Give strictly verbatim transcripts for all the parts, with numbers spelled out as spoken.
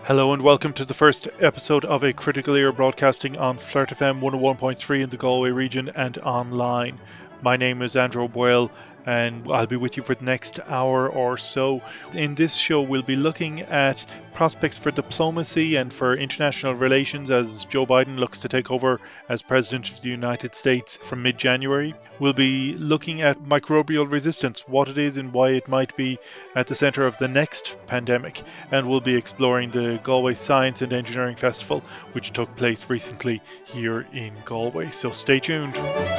Hello and welcome to the first episode of A Critical Ear broadcasting on Flirt F M one oh one point three in the Galway region and online. My name is Andrew Boyle and I'll be with you for the next hour or so. In this show we'll be looking at prospects for diplomacy and for international relations as Joe Biden looks to take over as President of the United States from mid-January. We'll be looking at microbial resistance, what it is and why it might be at the centre of the next pandemic, and we'll be exploring the Galway Science and Engineering Festival, which took place recently here in Galway. So stay tuned.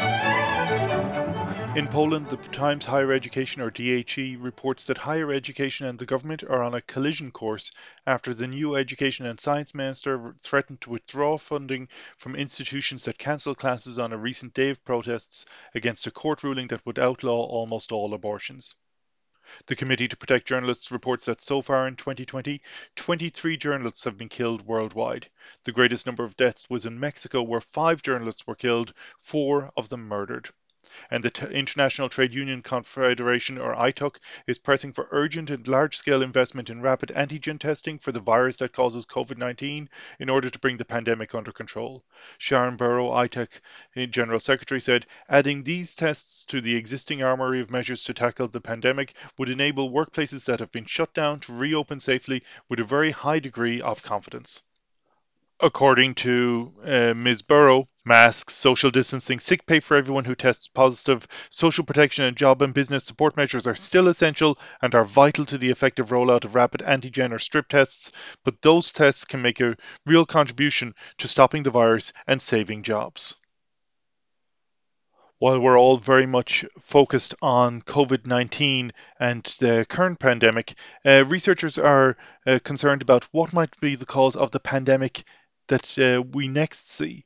In Poland, the Times Higher Education, or D H E, reports that higher education and the government are on a collision course after the new Education and Science Minister threatened to withdraw funding from institutions that cancelled classes on a recent day of protests against a court ruling that would outlaw almost all abortions. The Committee to Protect Journalists reports that so far in twenty twenty, twenty-three journalists have been killed worldwide. The greatest number of deaths was in Mexico, where five journalists were killed, four of them murdered. And the T- International Trade Union Confederation, or I T U C, is pressing for urgent and large-scale investment in rapid antigen testing for the virus that causes COVID nineteen in order to bring the pandemic under control. Sharon Burrow, I T U C General Secretary, said, adding these tests to the existing armoury of measures to tackle the pandemic would enable workplaces that have been shut down to reopen safely with a very high degree of confidence. According to uh, Miz Burrow, masks, social distancing, sick pay for everyone who tests positive, social protection and job and business support measures are still essential and are vital to the effective rollout of rapid antigen or strip tests, but those tests can make a real contribution to stopping the virus and saving jobs. While we're all very much focused on COVID nineteen and the current pandemic, uh, researchers are uh, concerned about what might be the cause of the pandemic that uh, we next see.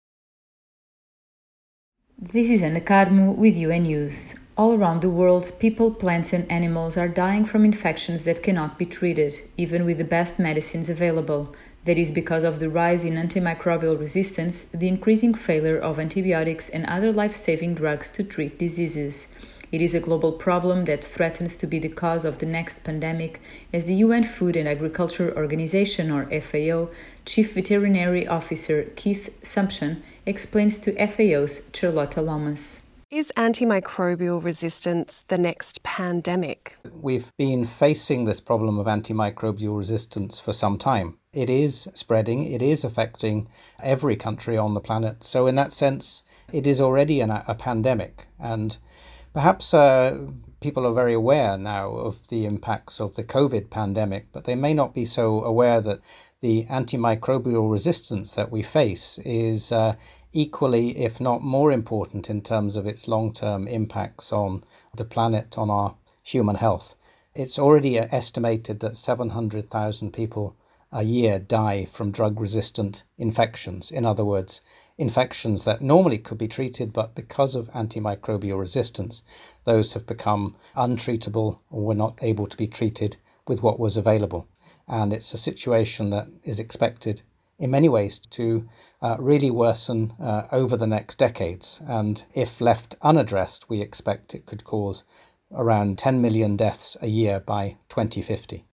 This is Ana Carmo with U N News. All around the world, people, plants and animals are dying from infections that cannot be treated, even with the best medicines available. That is because of the rise in antimicrobial resistance, the increasing failure of antibiotics and other life-saving drugs to treat diseases. It is a global problem that threatens to be the cause of the next pandemic, as the U N Food and Agriculture Organization, or F A O, Chief Veterinary Officer Keith Sumption explains to F A O's Charlotta Lomas. Is antimicrobial resistance the next pandemic? We've been facing this problem of antimicrobial resistance for some time. It is spreading, it is affecting every country on the planet. So in that sense, it is already an, a pandemic. And perhaps uh, people are very aware now of the impacts of the COVID pandemic, but they may not be so aware that the antimicrobial resistance that we face is uh, equally, if not more important in terms of its long-term impacts on the planet, on our human health. It's already estimated that seven hundred thousand people a year die from drug-resistant infections. In other words, infections that normally could be treated, but because of antimicrobial resistance, those have become untreatable or were not able to be treated with what was available. And it's a situation that is expected in many ways to uh, really worsen uh, over the next decades. And if left unaddressed, we expect it could cause around ten million deaths a year by twenty fifty.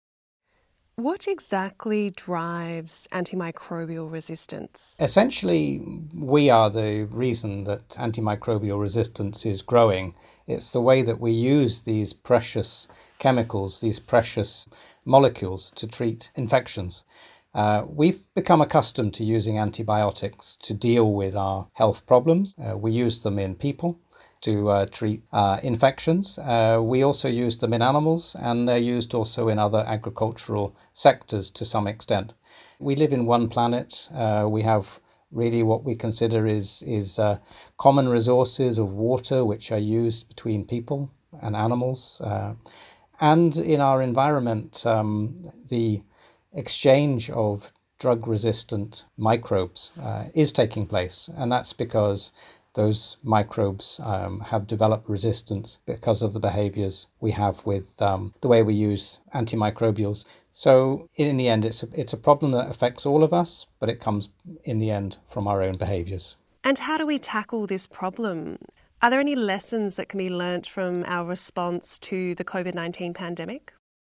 What exactly drives antimicrobial resistance? Essentially, we are the reason that antimicrobial resistance is growing. It's the way that we use these precious chemicals, these precious molecules to treat infections. Uh, we've become accustomed to using antibiotics to deal with our health problems. Uh, we use them in people to uh, treat uh, infections. Uh, we also use them in animals, and they're used also in other agricultural sectors to some extent. We live in one planet. Uh, we have really what we consider is, is uh, common resources of water, which are used between people and animals. Uh, and in our environment, um, the exchange of drug-resistant microbes uh, is taking place, and that's because those microbes um, have developed resistance because of the behaviors we have with um, the way we use antimicrobials. So in the end, it's a, it's a problem that affects all of us, but it comes in the end from our own behaviors. And how do we tackle this problem? Are there any lessons that can be learnt from our response to the COVID nineteen pandemic?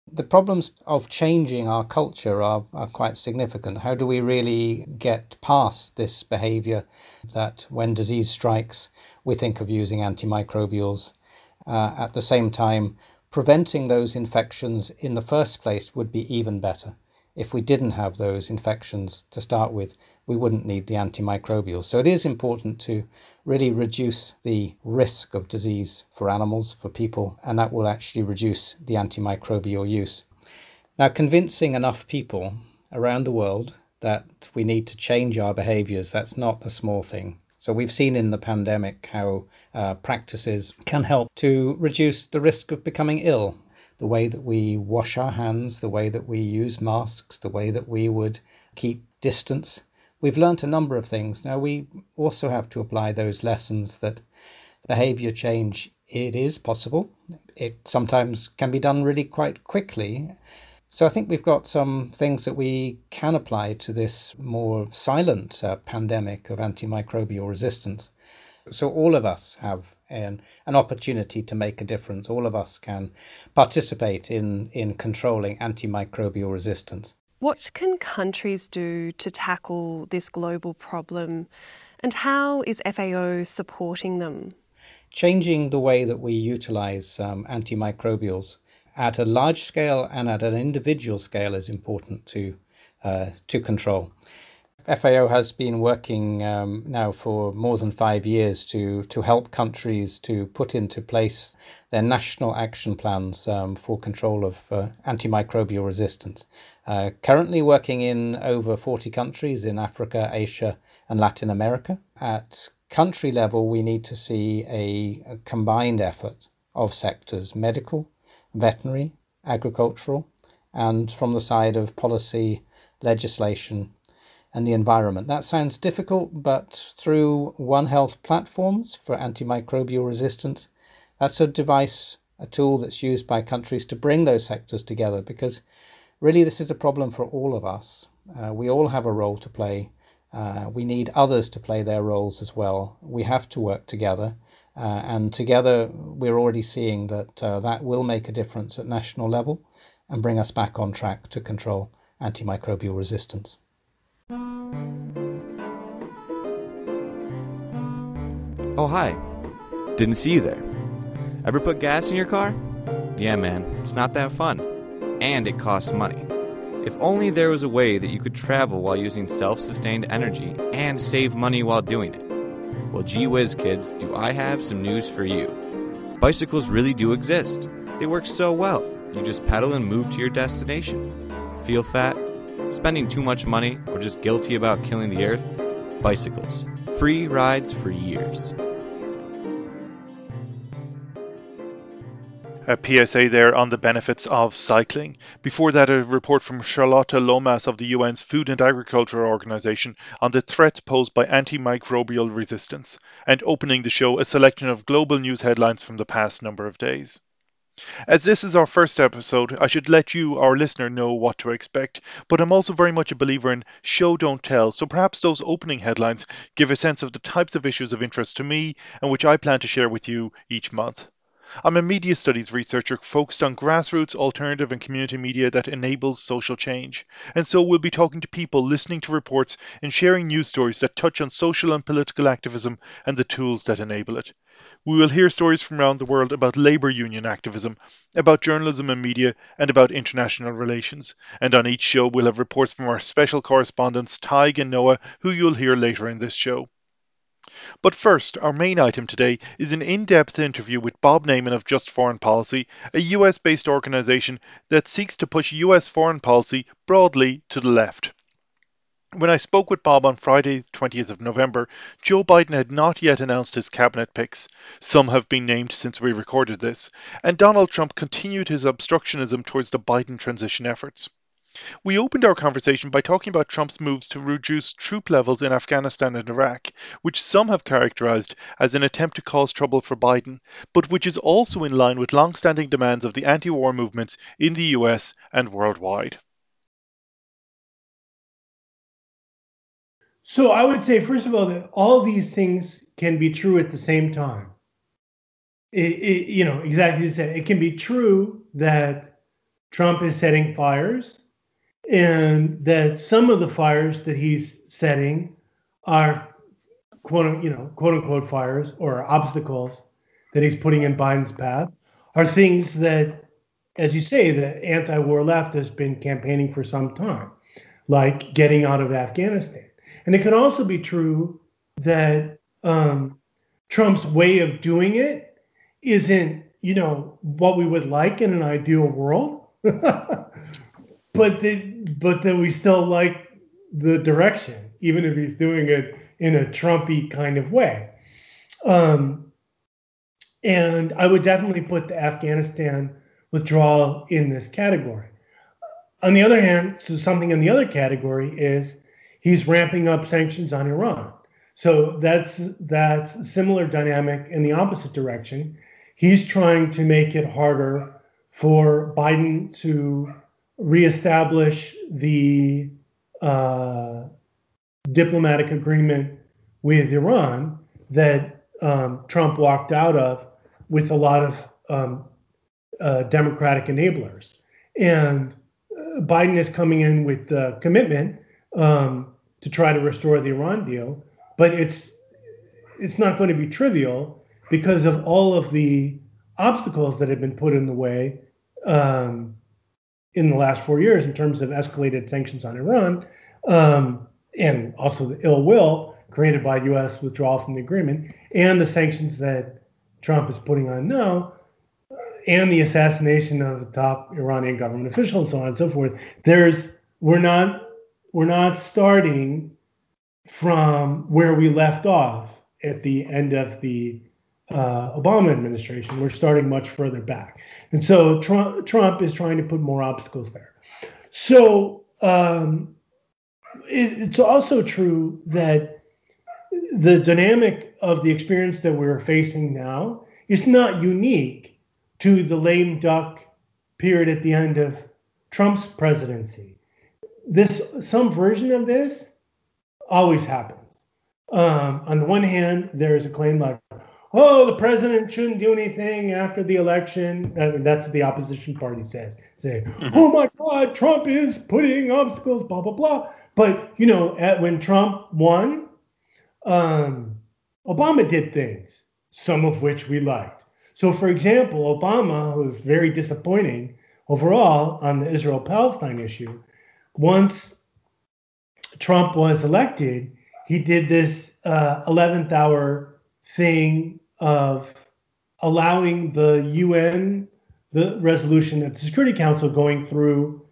The problems of changing our culture are, are quite significant. How do we really get past this behavior that when disease strikes, we think of using antimicrobials? Uh, at the same time, preventing those infections in the first place would be even better. If we didn't have those infections to start with, we wouldn't need the antimicrobials. So it is important to really reduce the risk of disease for animals, for people, and that will actually reduce the antimicrobial use. Now, convincing enough people around the world that we need to change our behaviors, that's not a small thing. So we've seen in the pandemic how uh, practices can help to reduce the risk of becoming ill. The way that we wash our hands, the way that we use masks, the way that we would keep distance. We've learnt a number of things. Now we also have to apply those lessons that behavior change, it is possible. It sometimes can be done really quite quickly. So I think we've got some things that we can apply to this more silent uh, pandemic of antimicrobial resistance. So all of us have an, an opportunity to make a difference. All of us can participate in, in controlling antimicrobial resistance. What can countries do to tackle this global problem, and how is F A O supporting them? Changing the way that we utilize um, antimicrobials at a large scale and at an individual scale is important to uh, to control. F A O has been working um, now for more than five years to to help countries to put into place their national action plans um, for control of uh, antimicrobial resistance. Uh, currently working in over forty countries in Africa, Asia, and Latin America. At country level, we need to see a, a combined effort of sectors: medical, veterinary, agricultural, and from the side of policy, legislation, and the environment. That sounds difficult, but through One Health platforms for antimicrobial resistance, that's a device, a tool that's used by countries to bring those sectors together, because really this is a problem for all of us. Uh, we all have a role to play. Uh, we need others to play their roles as well. We have to work together. Uh, and together we're already seeing that uh, that will make a difference at national level and bring us back on track to control antimicrobial resistance. Oh, hi. Didn't see you there. Ever put gas in your car? Yeah, man, it's not that fun. And it costs money. If only there was a way that you could travel while using self-sustained energy and save money while doing it. Well, gee whiz, kids, do I have some news for you. Bicycles really do exist. They work so well. You just pedal and move to your destination. Feel fat? Spending too much money? Or just guilty about killing the earth? Bicycles. Free rides for years. A P S A there on the benefits of cycling. Before that, a report from Charlotte Lomas of the U N's Food and Agriculture Organization on the threats posed by antimicrobial resistance. And opening the show, a selection of global news headlines from the past number of days. As this is our first episode, I should let you, our listener, know what to expect, but I'm also very much a believer in show don't tell, so perhaps those opening headlines give a sense of the types of issues of interest to me and which I plan to share with you each month. I'm a media studies researcher focused on grassroots, alternative and community media that enables social change. And so we'll be talking to people, listening to reports and sharing news stories that touch on social and political activism and the tools that enable it. We will hear stories from around the world about labour union activism, about journalism and media, and about international relations. And on each show we'll have reports from our special correspondents Tig and Noah, who you'll hear later in this show. But first, our main item today is an in-depth interview with Bob Naiman of Just Foreign Policy, a U S-based organisation that seeks to push U S foreign policy broadly to the left. When I spoke with Bob on Friday, twentieth of November, Joe Biden had not yet announced his cabinet picks. Some have been named since we recorded this, and Donald Trump continued his obstructionism towards the Biden transition efforts. We opened our conversation by talking about Trump's moves to reduce troop levels in Afghanistan and Iraq, which some have characterized as an attempt to cause trouble for Biden, but which is also in line with long-standing demands of the anti-war movements in the U S and worldwide. So I would say, first of all, that all these things can be true at the same time. It, it, you know, exactly as you said, it can be true that Trump is setting fires, and that some of the fires that he's setting are quote, you know, quote unquote fires or obstacles that he's putting in Biden's path are things that, as you say, the anti-war left has been campaigning for some time, like getting out of Afghanistan. And it can also be true that um, Trump's way of doing it isn't, you know, what we would like in an ideal world, but that but that we still like the direction, even if he's doing it in a Trumpy kind of way. Um, and I would definitely put the Afghanistan withdrawal in this category. On the other hand, so something in the other category is he's ramping up sanctions on Iran. So that's that's a similar dynamic in the opposite direction. He's trying to make it harder for Biden to reestablish the uh, diplomatic agreement with Iran that um, Trump walked out of with a lot of um, uh, Democratic enablers. And uh, Biden is coming in with the commitment um, to try to restore the Iran deal, but it's it's not going to be trivial because of all of the obstacles that have been put in the way um, in the last four years in terms of escalated sanctions on Iran, um, and also the ill will created by U S withdrawal from the agreement, and the sanctions that Trump is putting on now, and the assassination of the top Iranian government official, and so on and so forth. There's we're not we're not starting from where we left off at the end of the uh, Obama administration. We're starting much further back, and so Trump, Trump is trying to put more obstacles there. So um, it, it's also true that the dynamic of the experience that we're facing now is not unique to the lame duck period at the end of Trump's presidency. This some version of this always happens. Um, on the one hand, there is a claim like, oh, the president shouldn't do anything after the election. I mean, that's what the opposition party says. Say, mm-hmm. oh my God, Trump is putting obstacles, blah, blah, blah. But, you know, at, when Trump won, um, Obama did things, some of which we liked. So, for example, Obama was very disappointing overall on the Israel-Palestine issue. Once Trump was elected, he did this uh, eleventh hour thing of allowing the U N, the resolution at the Security Council going through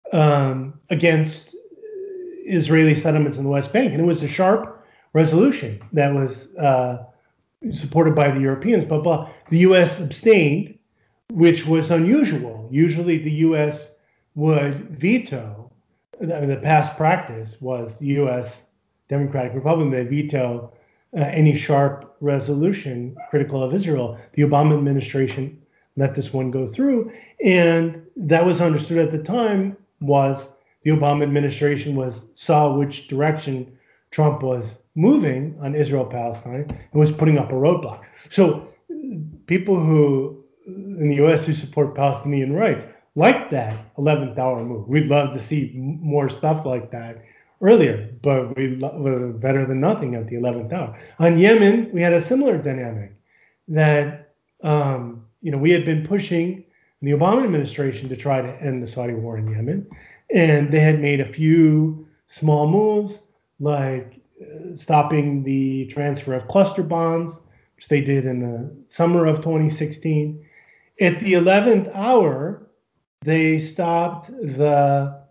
um, against Israeli settlements in the West Bank. And it was a sharp resolution that was uh, supported by the Europeans, but, but the U S abstained, which was unusual. Usually the U S would veto. I mean, the past practice was the U S Democratic Republican that veto uh, any sharp resolution critical of Israel. The Obama administration let this one go through, and that was understood at the time was the Obama administration was saw which direction Trump was moving on Israel-Palestine and was putting up a roadblock. So people who in the U S who support Palestinian rights like that eleventh hour move. We'd love to see more stuff like that earlier, but we lo- better than nothing at the eleventh hour. On Yemen, we had a similar dynamic that, um, you know, we had been pushing the Obama administration to try to end the Saudi war in Yemen, and they had made a few small moves, like uh, stopping the transfer of cluster bombs, which they did in the summer of twenty sixteen. At the eleventh hour, they stopped the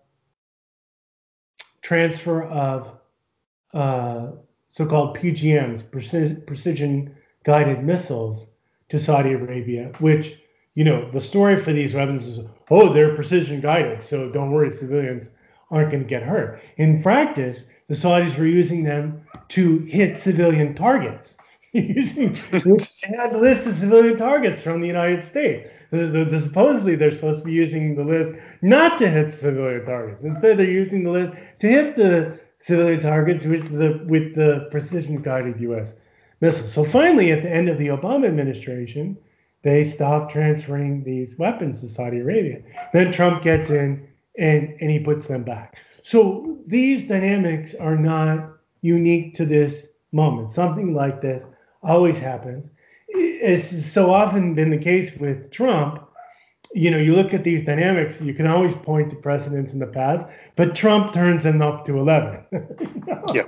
transfer of uh, so-called P G Ms, precision, precision guided missiles, to Saudi Arabia, which, you know, the story for these weapons is, oh, they're precision guided, so don't worry, civilians aren't going to get hurt. In practice, the Saudis were using them to hit civilian targets. using, they had a list of civilian targets from the United States. The, the, the, supposedly, they're supposed to be using the list not to hit civilian targets. Instead, they're using the list to hit the civilian targets with the, with the precision-guided U S missiles. So finally, at the end of the Obama administration, they stop transferring these weapons to Saudi Arabia. Then Trump gets in and, and he puts them back. So these dynamics are not unique to this moment. Something like this always happens. It's so often been the case with Trump. You know, you look at these dynamics, you can always point to precedents in the past, but Trump turns them up to eleven. Yeah.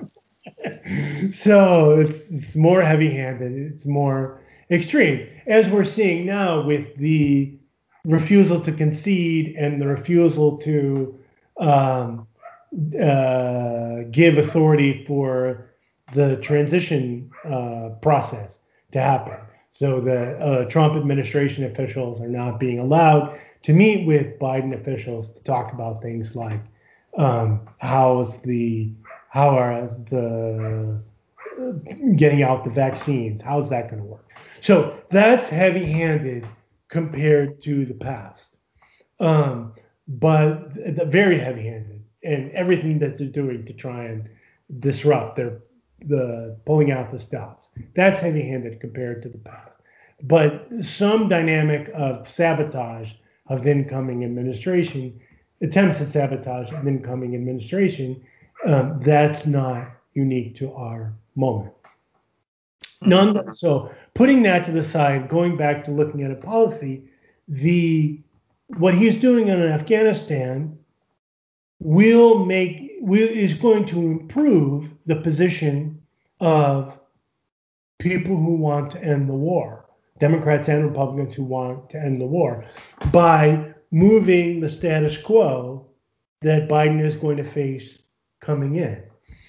So it's, it's more heavy-handed. It's more extreme, as we're seeing now with the refusal to concede and the refusal to um, uh, give authority for the transition uh, process to happen. So the uh, Trump administration officials are not being allowed to meet with Biden officials to talk about things like um, how is the how are the getting out the vaccines, how's that going to work? So that's heavy-handed compared to the past, um, but the, very heavy-handed, and everything that they're doing to try and disrupt, they're the pulling out the stops. That's heavy-handed compared to the past. But some dynamic of sabotage of the incoming administration, attempts at sabotage of the incoming administration, um, that's not unique to our moment. None, so putting that to the side, going back to looking at a policy, the what he's doing in Afghanistan will make will, is going to improve the position of people who want to end the war, Democrats and Republicans who want to end the war, by moving the status quo that Biden is going to face coming in.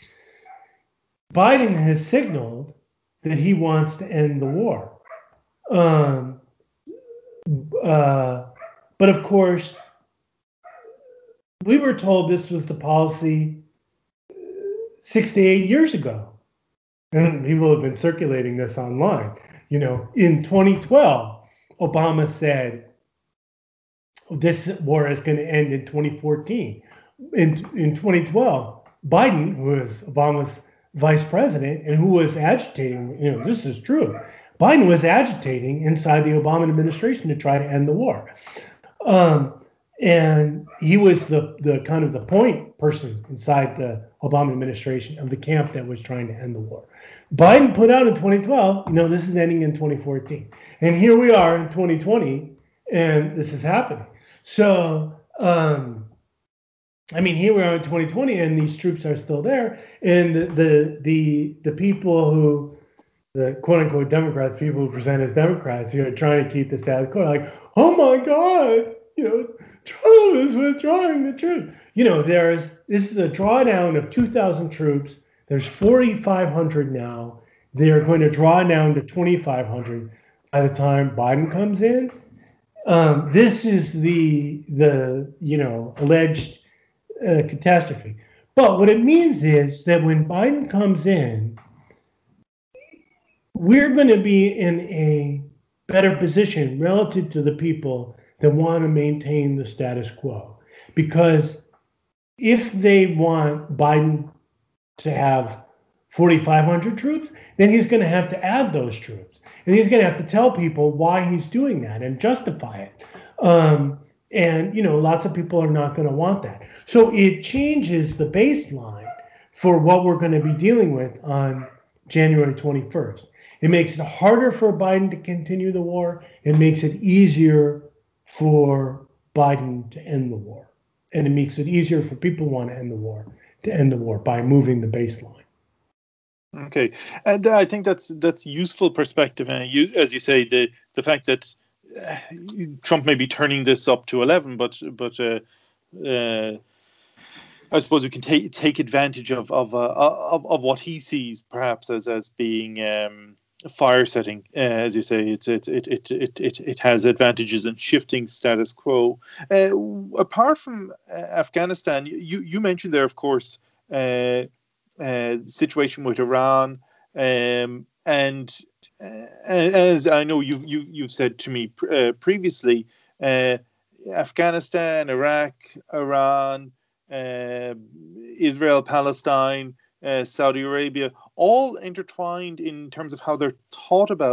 Biden has signaled that he wants to end the war. Um, uh, but of course, we were told this was the policy six to eight years ago. And people have been circulating this online. You know, in twenty twelve, Obama said this war is going to end in twenty fourteen. In, in twenty twelve, Biden, who was Obama's vice president and who was agitating, you know, this is true. Biden was agitating inside the Obama administration to try to end the war. Um, and he was the, the kind of the point person inside the Obama administration of the camp that was trying to end the war. Biden put out in twenty twelve, you know, this is ending in twenty fourteen. And here we are in twenty twenty, and this is happening. So, um, I mean, here we are in twenty twenty, and these troops are still there. And the the the, the people who, the quote unquote Democrats, people who present as Democrats, you know, trying to keep the status quo, like, oh my God, you know, Trump is withdrawing the troops. You know, there's this is a drawdown of two thousand troops. There's forty-five hundred now. They are going to draw down to twenty-five hundred by the time Biden comes in. Um, this is the the you know alleged uh, catastrophe. But what it means is that when Biden comes in, we're going to be in a better position relative to the people that want to maintain the status quo. Because if they want Biden to have forty-five hundred troops, then he's going to have to add those troops. And he's going to have to tell people why he's doing that and justify it. Um, and, you know, lots of people are not going to want that. So it changes the baseline for what we're going to be dealing with on January twenty-first. It makes it harder for Biden to continue the war. It makes it easier for Biden to end the war. And it makes it easier for people who want to end the war to end the war by moving the baseline. Okay, and I think that's that's useful perspective. And you, as you say, the the fact that uh, Trump may be turning this up to eleven, but but uh, uh, I suppose we can take take advantage of of, uh, of of what he sees perhaps as as being um, fire setting. Uh, as you say, it's it it it it it it has advantages in shifting status quo. Uh, apart from uh, Afghanistan, you you mentioned there, of course. Uh, Uh, situation with Iran, um, and uh, as I know you've you've, you've said to me uh, previously, uh, Afghanistan, Iraq, Iran, uh, Israel, Palestine, uh, Saudi Arabia, all intertwined in terms of how they're thought about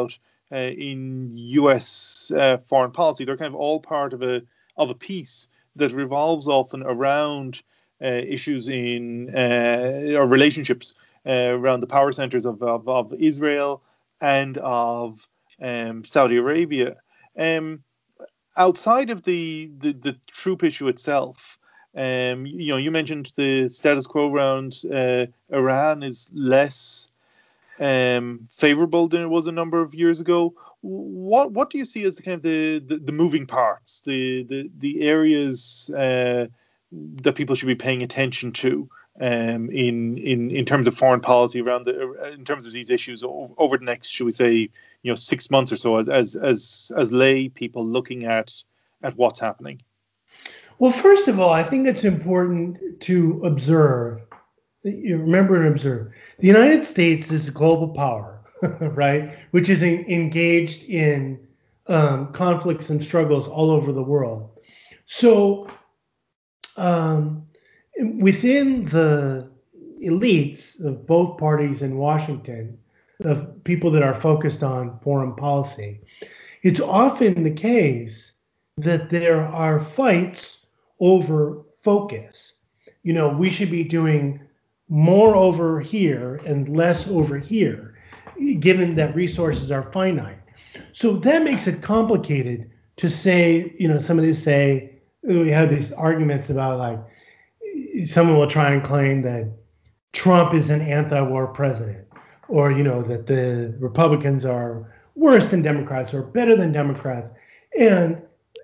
uh, in U S uh, foreign policy. They're kind of all part of a of a piece that revolves often around uh, issues in uh, or relationships uh, around the power centers of, of, of Israel and of um, Saudi Arabia. Um, outside of the, the, the troop issue itself, um, you know, you mentioned the status quo around uh, Iran is less um, favorable than it was a number of years ago. What what do you see as the kind of the, the, the moving parts, the the, the areas uh, that people should be paying attention to um, in in in terms of foreign policy around the in terms of these issues over the next, should we say, you know, six months or so, as as as lay people looking at at what's happening? Well, first of all, I think it's important to observe. You remember and observe. The United States is a global power, right? Which is en- engaged in um, conflicts and struggles all over the world. So, um, within the elites of both parties in Washington, of people that are focused on foreign policy, it's often the case that there are fights over focus. You know, we should be doing more over here and less over here, given that resources are finite. So that makes it complicated to say, you know, somebody say, we have these arguments about, like, someone will try and claim that Trump is an anti-war president, or, you know, that the Republicans are worse than Democrats or better than Democrats. And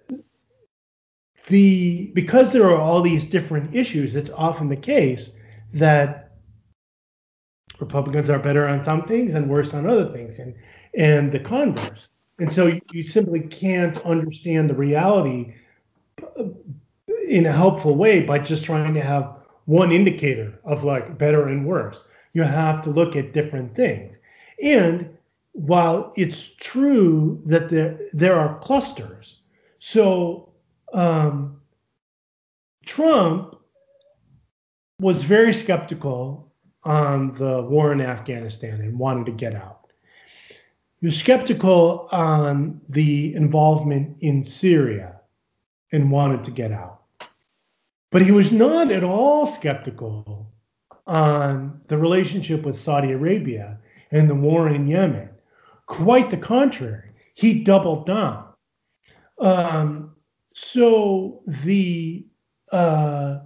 the because there are all these different issues, it's often the case that Republicans are better on some things and worse on other things, and and the converse. And so you, you simply can't understand the reality in a helpful way by just trying to have one indicator of, like, better and worse. You have to look at different things. And while it's true that there, there are clusters, so um, Trump was very skeptical on the war in Afghanistan and wanted to get out. He was skeptical on the involvement in Syria and wanted to get out. But he was not at all skeptical on the relationship with Saudi Arabia and the war in Yemen. Quite the contrary, he doubled down. Um, so the uh,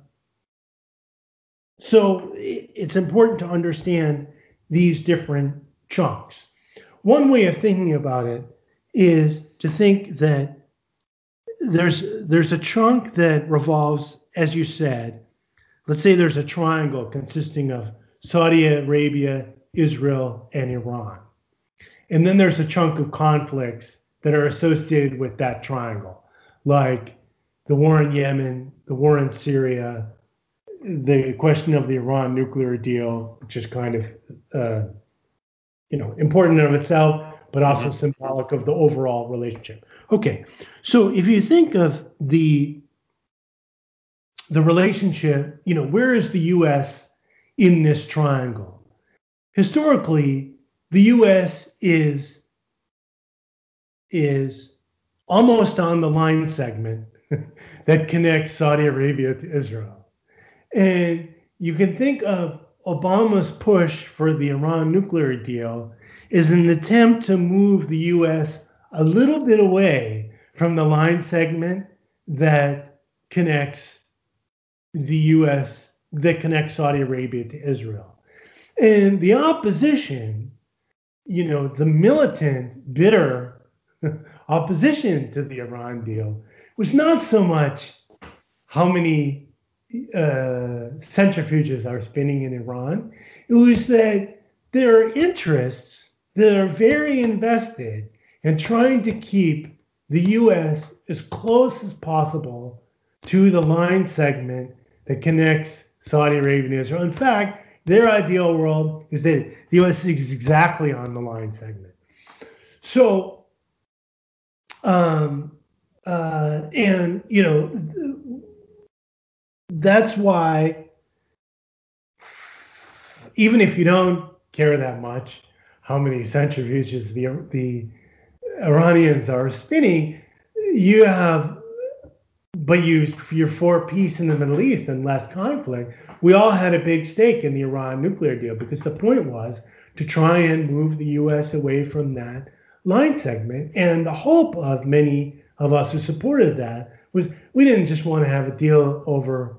so it's important to understand these different chunks. One way of thinking about it is to think that there's there's a chunk that revolves, as you said. Let's say there's a triangle consisting of Saudi Arabia, Israel, and Iran. And then there's a chunk of conflicts that are associated with that triangle, like the war in Yemen, the war in Syria, the question of the Iran nuclear deal, which is kind of, uh, you know, important in of itself, but also mm-hmm. symbolic of the overall relationship. Okay, so if you think of the the relationship, you know, where is the U S in this triangle? Historically, the U S is is almost on the line segment that connects Saudi Arabia to Israel. And you can think of Obama's push for the Iran nuclear deal as an attempt to move the U S a little bit away from the line segment that connects the U S, that connects Saudi Arabia to Israel. And the opposition, you know, the militant, bitter opposition to the Iran deal was not so much how many uh, centrifuges are spinning in Iran. It was that there are interests that are very invested in trying to keep the U S as close as possible to the line segment that connects Saudi Arabia and Israel. In fact, their ideal world is that the U S is exactly on the line segment. So, um, uh, and, you know, that's why, even if you don't care that much how many centrifuges the the Iranians are spinning, you have, but you, you're for peace in the Middle East and less conflict. We all had a big stake in the Iran nuclear deal because the point was to try and move the U S away from that line segment. And the hope of many of us who supported that was we didn't just want to have a deal over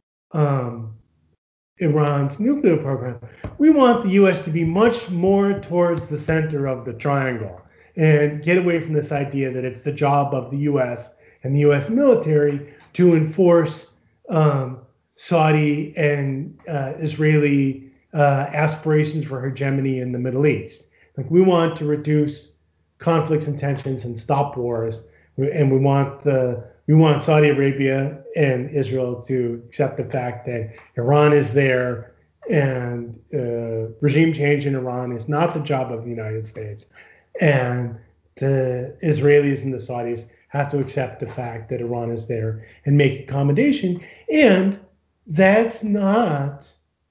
um, Iran's nuclear program. We want the U S to be much more towards the center of the triangle and get away from this idea that it's the job of the U S and the U S military to enforce um, Saudi and uh, Israeli uh, aspirations for hegemony in the Middle East. Like, we want to reduce conflicts and tensions and stop wars, and we want the we want Saudi Arabia and Israel to accept the fact that Iran is there, and uh, regime change in Iran is not the job of the United States, and the Israelis and the Saudis have to accept the fact that Iran is there and make accommodation. And that's not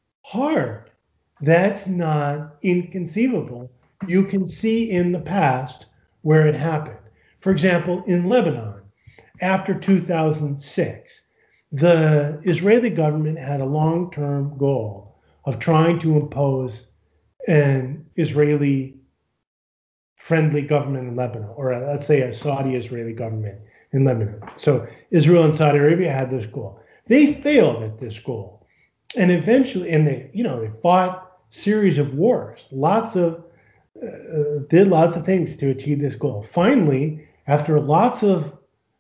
hard. That's not inconceivable. You can see in the past where it happened. For example, in Lebanon, after two thousand six, the Israeli government had a long-term goal of trying to impose an Israeli friendly government in Lebanon, or a, let's say a Saudi-Israeli government in Lebanon. So Israel and Saudi Arabia had this goal. They failed at this goal. And eventually, and they, you know, they fought a series of wars, lots of, uh, did lots of things to achieve this goal. Finally, after lots of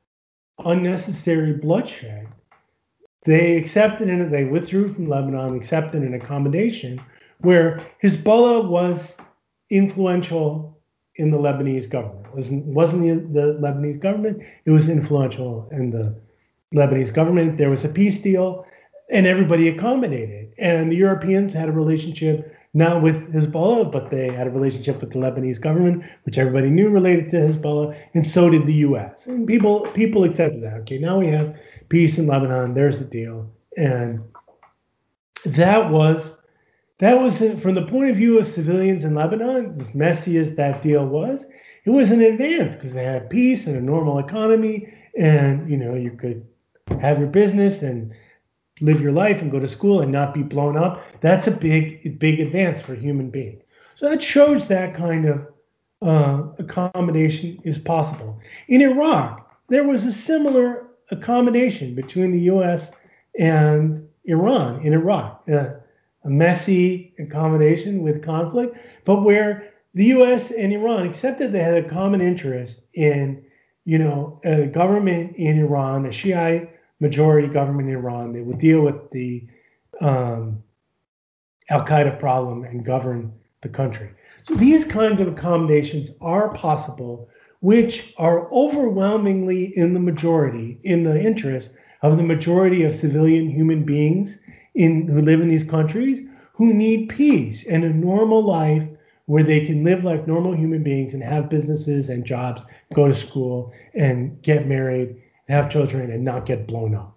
unnecessary bloodshed, they accepted and they withdrew from Lebanon, accepted an accommodation where Hezbollah was influential in the Lebanese government. It wasn't, wasn't the, the Lebanese government, it was influential in the Lebanese government. There was a peace deal, and everybody accommodated. And the Europeans had a relationship not with Hezbollah, but they had a relationship with the Lebanese government, which everybody knew related to Hezbollah, and so did the U S. And people people accepted that. Okay, now we have peace in Lebanon. There's the deal, and that was that was from the point of view of civilians in Lebanon, as messy as that deal was, it was an advance because they had peace and a normal economy, and you know you could have your business and live your life and go to school and not be blown up. That's a big, big advance for human beings. So that shows that kind of uh, accommodation is possible. In Iraq, there was a similar accommodation between the U S and Iran in Iraq, uh, a messy accommodation with conflict, but where the U S and Iran accepted they had a common interest in, you know, a government in Iran, a Shiite majority government in Iran. They would deal with the um, Al-Qaeda problem and govern the country. So these kinds of accommodations are possible, which are overwhelmingly in the majority, in the interest of the majority of civilian human beings in who live in these countries, who need peace and a normal life where they can live like normal human beings and have businesses and jobs, go to school and get married, have children, and not get blown up,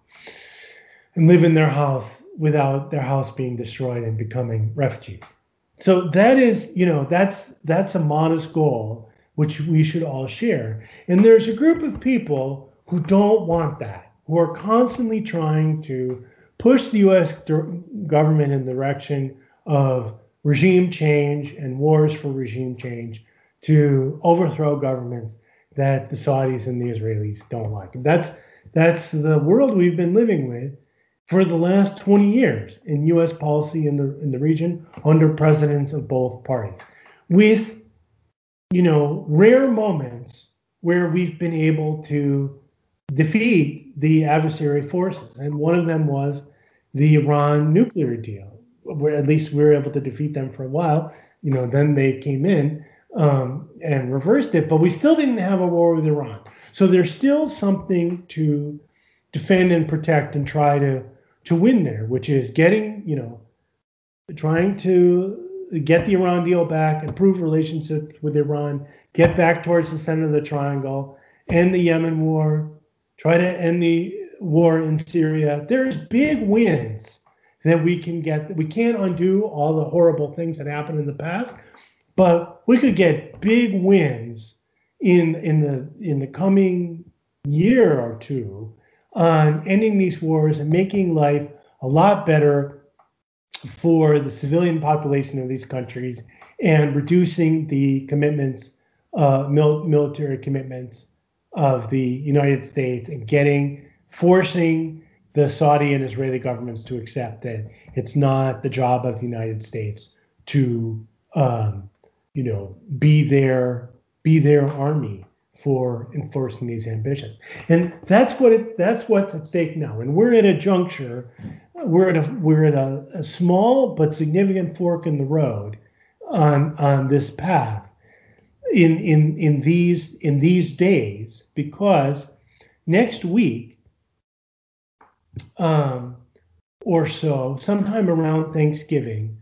and live in their house without their house being destroyed and becoming refugees. So that is, you know, that's that's a modest goal which we should all share. And there's a group of people who don't want that, who are constantly trying to push the U S government in the direction of regime change and wars for regime change to overthrow governments that the Saudis and the Israelis don't like. And that's that's the world we've been living with for the last twenty years in U S policy in the in the region under presidents of both parties, with, you know, rare moments where we've been able to defeat the adversary forces. And one of them was the Iran nuclear deal, where at least we were able to defeat them for a while. You know, then they came in Um, and reversed it, but we still didn't have a war with Iran. So there's still something to defend and protect and try to to win there, which is getting, you know, trying to get the Iran deal back, improve relationships with Iran, get back towards the center of the triangle, end the Yemen war, try to end the war in Syria. There's big wins that we can get. We can't undo all the horrible things that happened in the past, but we could get big wins in in the in the coming year or two on ending these wars and making life a lot better for the civilian population of these countries and reducing the commitments, uh, mil- military commitments of the United States and getting, forcing the Saudi and Israeli governments to accept that it's not the job of the United States to, um, you know, be their be their army for enforcing these ambitions. And that's what it that's what's at stake now. And we're at a juncture, we're at a we're at a, a small but significant fork in the road on on this path in in in these in these days, because next week um, or so, sometime around Thanksgiving,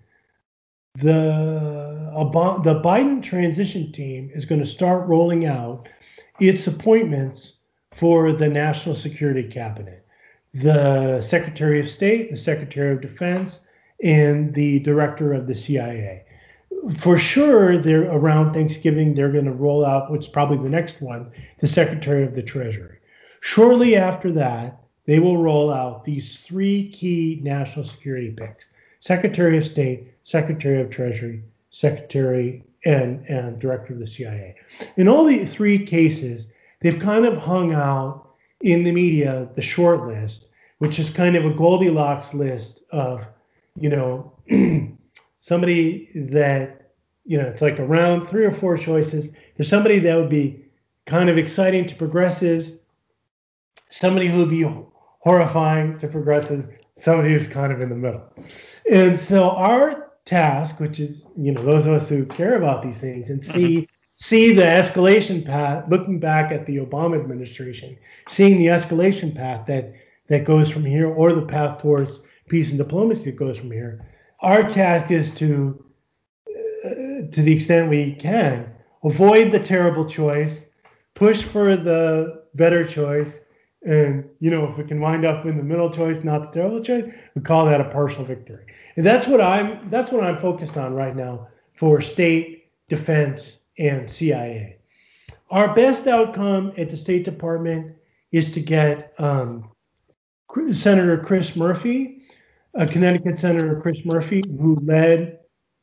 the Ob- the Biden transition team is going to start rolling out its appointments for the National Security Cabinet, the Secretary of State, the Secretary of Defense, and the Director of the C I A. For sure, they're around Thanksgiving, they're going to roll out what's probably the next one, the Secretary of the Treasury. Shortly after that, they will roll out these three key national security picks: Secretary of State, Secretary of Treasury, Secretary and, and Director of the C I A. In all the three cases, they've kind of hung out in the media the short list, which is kind of a Goldilocks list of, you know, somebody that, you know, it's like around three or four choices. There's somebody that would be kind of exciting to progressives, somebody who would be horrifying to progressives, somebody who's kind of in the middle. And so our task, which is, you know, those of us who care about these things and see mm-hmm. see the escalation path, looking back at the Obama administration, seeing the escalation path that that goes from here, or the path towards peace and diplomacy that goes from here. Our task is to, uh, to the extent we can, avoid the terrible choice, push for the better choice, and, you know, if we can wind up in the middle choice, not the terrible choice, we call that a partial victory. And that's what I'm that's what I'm focused on right now for state, defense, and C I A. Our best outcome at the State Department is to get um, Senator Chris Murphy, uh, Connecticut Senator Chris Murphy, who led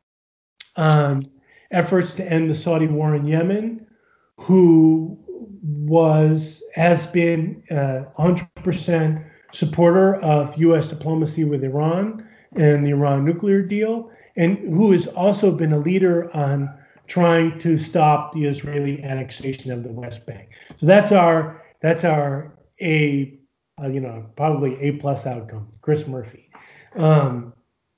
um, efforts to end the Saudi war in Yemen, who was has been uh, one hundred percent supporter of U S diplomacy with Iran and the Iran nuclear deal, and who has also been a leader on trying to stop the Israeli annexation of the West Bank. So that's our that's our A, uh, you know, probably A plus outcome, Chris Murphy. Um,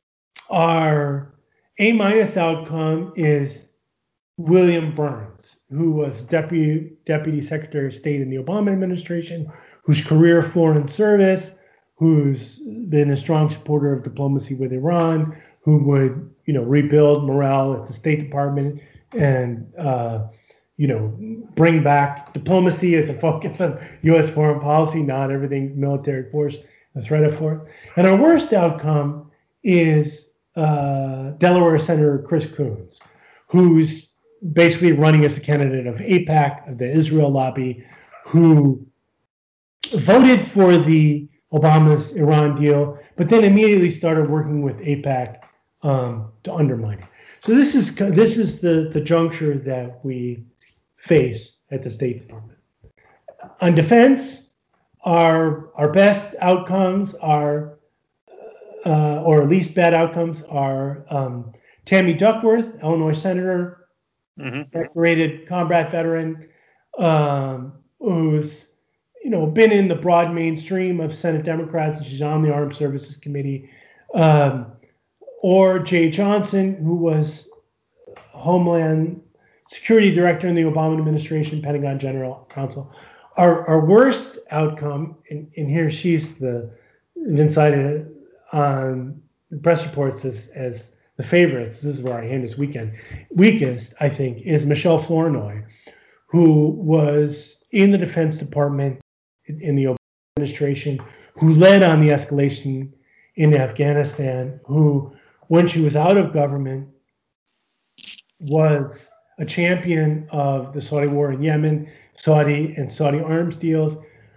our A minus outcome is William Burns, who was Deputy Deputy Secretary of State in the Obama administration, whose career foreign service, who's been a strong supporter of diplomacy with Iran, who would, you know, rebuild morale at the State Department and, uh, you know, bring back diplomacy as a focus of U S foreign policy, not everything military force is threat for. And our worst outcome is uh, Delaware Senator Chris Coons, who's basically running as a candidate of AIPAC, of the Israel lobby, who voted for the Obama's Iran deal, but then immediately started working with AIPAC um, to undermine it. So this is this is the, the juncture that we face at the State Department. On defense, our our best outcomes are, uh, or least bad outcomes are um, Tammy Duckworth, Illinois senator, mm-hmm. decorated combat veteran, um, who's, you know, been in the broad mainstream of Senate Democrats, and she's on the Armed Services Committee, um, or Jay Johnson, who was Homeland Security Director in the Obama administration, Pentagon General Counsel. Our, our worst outcome, and, and here she's the been cited on the press reports as, as the favorites. This is where our hand is weekend. Weakest, I think, is Michelle Flournoy, who was in the Defense Department in the Obama administration, who led on the escalation in Afghanistan, who, when she was out of government, was a champion of the Saudi war in Yemen, Saudi and Saudi arms deals,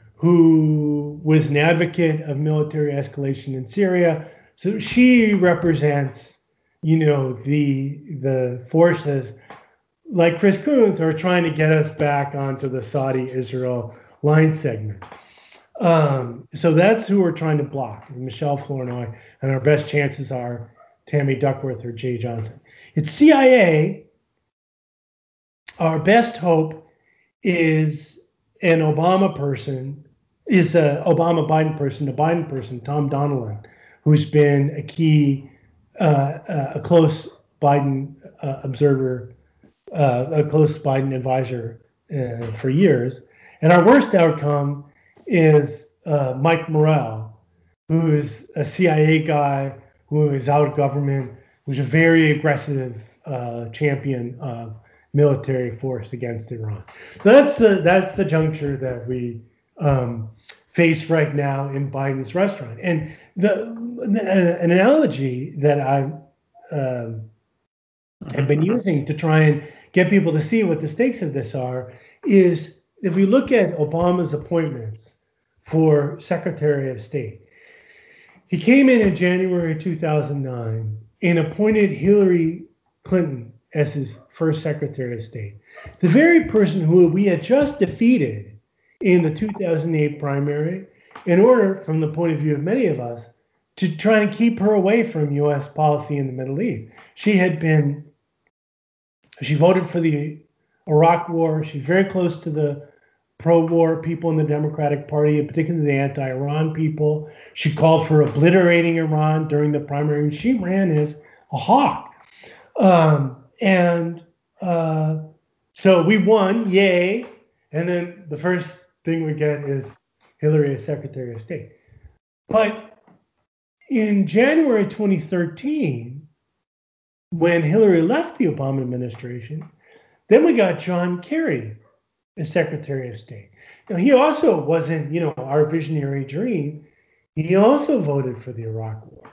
who was an advocate of military escalation in Syria. So she represents, you know, the the forces like Chris Coons are trying to get us back onto the Saudi-Israel line segment. Um, so that's who we're trying to block, Michelle Flournoy, and our best chances are Tammy Duckworth or Jay Johnson. It's C I A. Our best hope is an Obama person, is a Obama Biden person, a Biden person, Tom Donilon, who's been a key, uh, uh, a close Biden uh, observer, uh, a close Biden advisor uh, for years. And our worst outcome is uh, Mike Morrell, who is a C I A guy, who is out of government, who's a very aggressive uh, champion of military force against Iran. So that's the that's the juncture that we um, face right now in Biden's restaurant. And the an analogy that I uh, have been using to try and get people to see what the stakes of this are is if we look at Obama's appointments for Secretary of State. He came in in January two thousand nine and appointed Hillary Clinton as his first Secretary of State, the very person who we had just defeated in the two thousand eight primary in order, from the point of view of many of us, to try and keep her away from U S policy in the Middle East. She had been, she voted for the Iraq War. She's very close to the pro-war people in the Democratic Party, and particularly the anti-Iran people. She called for obliterating Iran during the primary. She ran as a hawk. Um, and uh, so we won, yay. And then the first thing we get is Hillary as Secretary of State. But in January twenty thirteen, when Hillary left the Obama administration, then we got John Kerry as Secretary of State. Now, he also wasn't, you know, our visionary dream. He also voted for the Iraq War.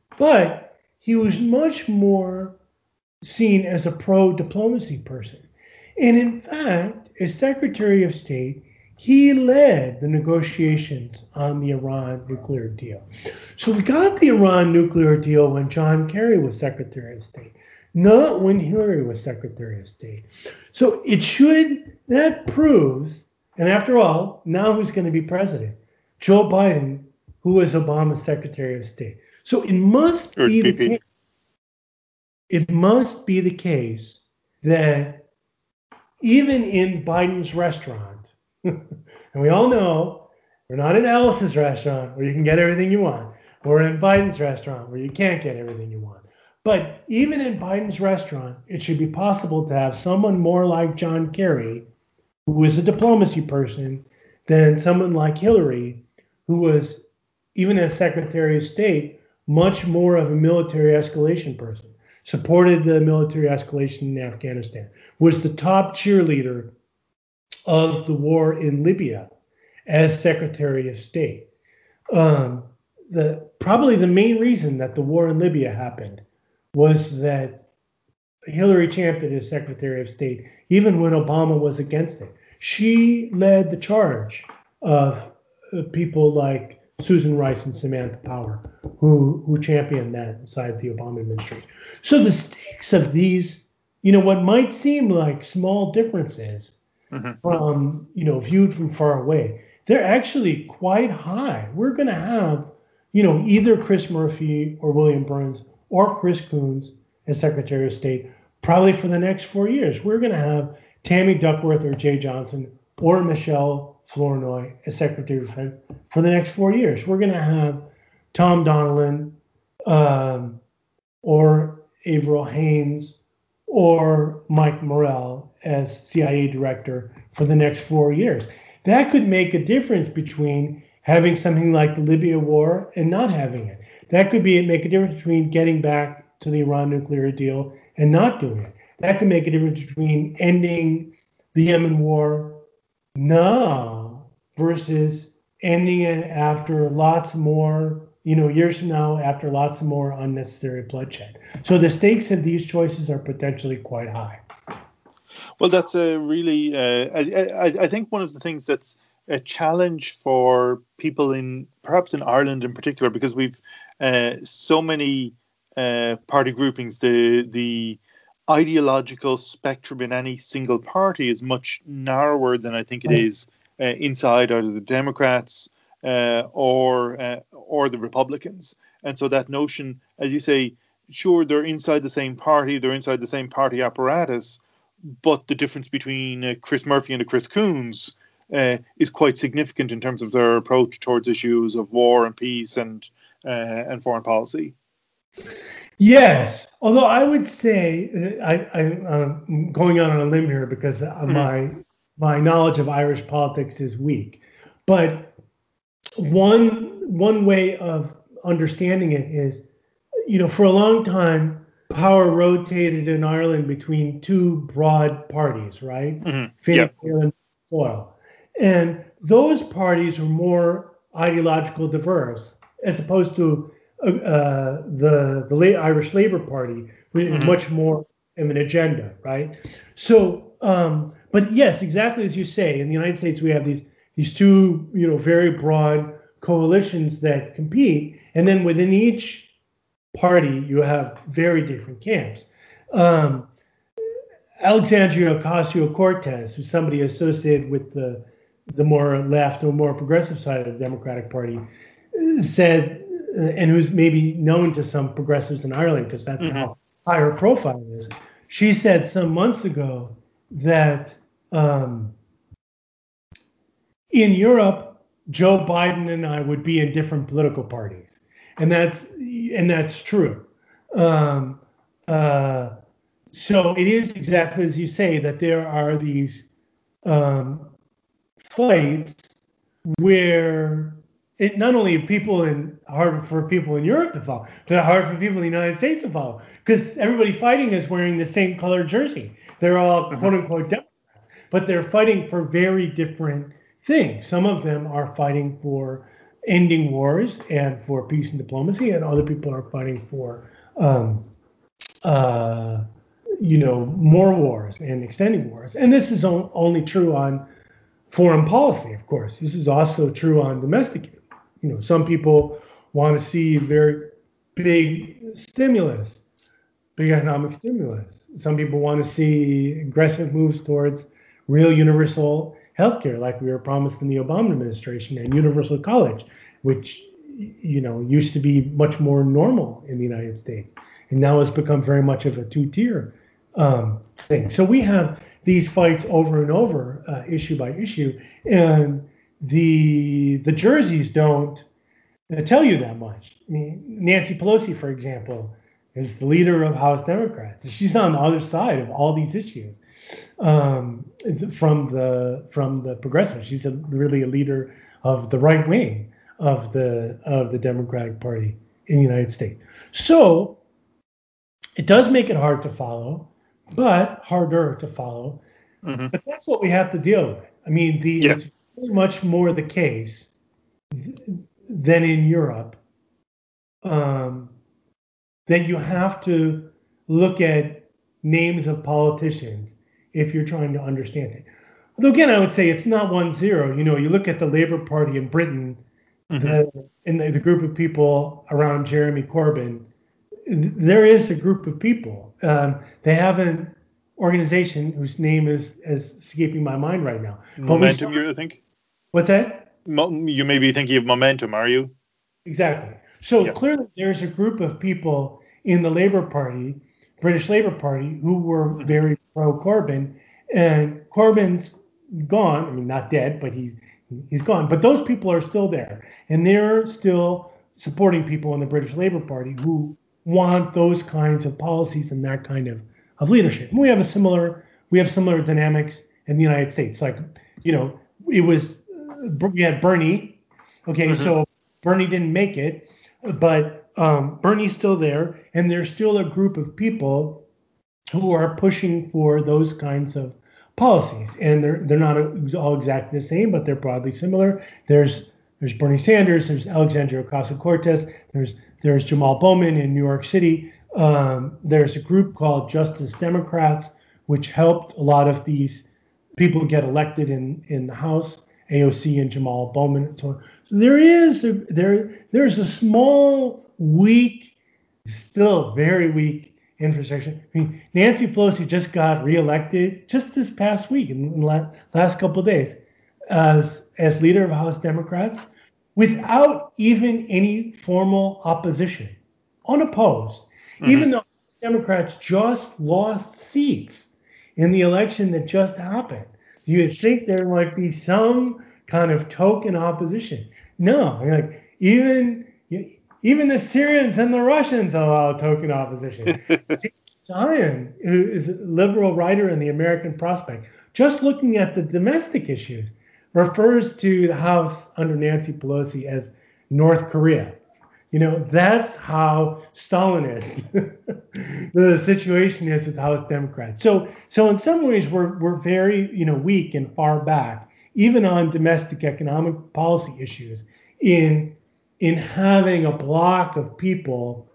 But he was much more seen as a pro-diplomacy person. And in fact, as Secretary of State, he led the negotiations on the Iran nuclear deal. So we got the Iran nuclear deal when John Kerry was Secretary of State, not when Hillary was Secretary of State. So it should, that proves, and after all, now who's going to be president? Joe Biden, who was Obama's Secretary of State. So it must be the case, it must be the case that even in Biden's restaurant, and we all know we're not in Alice's restaurant where you can get everything you want. We're in Biden's restaurant where you can't get everything you want. But even in Biden's restaurant, it should be possible to have someone more like John Kerry, who is a diplomacy person, than someone like Hillary, who was, even as Secretary of State, much more of a military escalation person, supported the military escalation in Afghanistan, was the top cheerleader of the war in Libya as Secretary of State. Um, the probably the main reason that the war in Libya happened was that Hillary championed as Secretary of State, even when Obama was against it. She led the charge of people like Susan Rice and Samantha Power, who, who championed that inside the Obama administration. So the stakes of these, you know, what might seem like small differences mm-hmm. from, you know, viewed from far away, they're actually quite high. We're going to have, you know, either Chris Murphy or William Burns or Chris Coons as Secretary of State, probably for the next four years. We're going to have Tammy Duckworth or Jay Johnson or Michelle Flournoy as Secretary of Defense for the next four years. We're going to have Tom Donilon um, or Avril Haines or Mike Morrell as C I A director for the next four years. That could make a difference between having something like the Libya war and not having it. That could be make a difference between getting back to the Iran nuclear deal and not doing it. That could make a difference between ending the Yemen war now versus ending it after lots more, you know, years from now, after lots of more unnecessary bloodshed. So the stakes of these choices are potentially quite high. Well, that's a really, uh, I, I, I think one of the things that's a challenge for people in, perhaps in Ireland in particular, because we've uh, so many uh, party groupings, the the ideological spectrum in any single party is much narrower than I think it is uh, inside either the Democrats uh, or uh, or the Republicans. And so that notion, as you say, sure, they're inside the same party, they're inside the same party apparatus, but the difference between uh, Chris Murphy and a Chris Coons uh, is quite significant in terms of their approach towards issues of war and peace and uh, and foreign policy. Yes, although I would say I, I, I'm going out on a limb here because mm-hmm. my my knowledge of Irish politics is weak, but one one way of understanding it is, you know, for a long time, power rotated in Ireland between two broad parties, right? Mm-hmm. Fine Yep. Gael and Foyle. And those parties are more ideological diverse, as opposed to uh, the the late Irish Labour Party, which is mm-hmm. much more of an agenda, right? So, um, but yes, exactly as you say, in the United States we have these these two, you know, very broad coalitions that compete, and then within each party you have very different camps. Um, Alexandria Ocasio-Cortez, who's somebody associated with the the more left or more progressive side of the Democratic Party, said, uh, and who's maybe known to some progressives in Ireland because that's mm-hmm. how high her profile is. She said some months ago that um, in Europe, Joe Biden and I would be in different political parties, and that's and that's true. Um, uh, so it is exactly as you say that there are these um, fights where it not only people in hard for people in Europe to follow, but hard for people in the United States to follow, because everybody fighting is wearing the same color jersey. They're all quote unquote Democrats, but they're fighting for very different things. Some of them are fighting for ending wars and for peace and diplomacy, and other people are fighting for, um, uh, you know, more wars and extending wars. And this is on, only true on foreign policy, of course. This is also true on domestic. You know, some people want to see very big stimulus, big economic stimulus. Some people want to see aggressive moves towards real universal healthcare, like we were promised in the Obama administration, and universal college, which, you know, used to be much more normal in the United States, and now has become very much of a two-tier um, thing. So we have these fights over and over, uh, issue by issue, and the the jerseys don't uh, tell you that much. I mean, Nancy Pelosi, for example, is the leader of House Democrats. She's on the other side of all these issues um, from the from the progressives. She's a, really a leader of the right wing of the of the Democratic Party in the United States. So it does make it hard to follow, but harder to follow. Mm-hmm. But that's what we have to deal with. I mean, the, yeah. it's very much more the case th- than in Europe um, that you have to look at names of politicians if you're trying to understand it. Although, again, I would say it's not one zero. You know, you look at the Labour Party in Britain, mm-hmm. the, and the, the group of people around Jeremy Corbyn, th- there is a group of people. Um, they haven't organization whose name is, is escaping my mind right now. Momentum, saw, you think? What's that? Mo- you may be thinking of Momentum, are you? Exactly. So yeah. clearly there's a group of people in the Labour Party, British Labour Party, who were mm-hmm. very pro-Corbyn, and Corbyn's gone. I mean, not dead, but he's he's gone. But those people are still there, and they're still supporting people in the British Labour Party who want those kinds of policies and that kind of of leadership. And we have a similar, we have similar dynamics in the United States. Like, you know, it was, we had Bernie. Okay, mm-hmm. so Bernie didn't make it, but um, Bernie's still there, and there's still a group of people who are pushing for those kinds of policies. And they're they're not all exactly the same, but they're broadly similar. There's there's Bernie Sanders, there's Alexandria Ocasio-Cortez, there's there's Jamal Bowman in New York City. Um, there's a group called Justice Democrats which helped a lot of these people get elected in, in the House, A O C and Jamal Bowman and so on. So there is a, there there's a small, weak, still very weak infrastructure. I mean, Nancy Pelosi just got reelected just this past week in the last couple of days as as leader of House Democrats without even any formal opposition, unopposed, mm-hmm. even though Democrats just lost seats in the election that just happened. You'd think there might be some kind of token opposition. No, like even even the Syrians and the Russians allow token opposition. Zion, who is a liberal writer in the American Prospect, just looking at the domestic issues, refers to the House under Nancy Pelosi as North Korea. You know, that's how Stalinist the situation is with the House Democrats. So, so in some ways, we're we're very, you know, weak and far back, even on domestic economic policy issues, in in having a block of people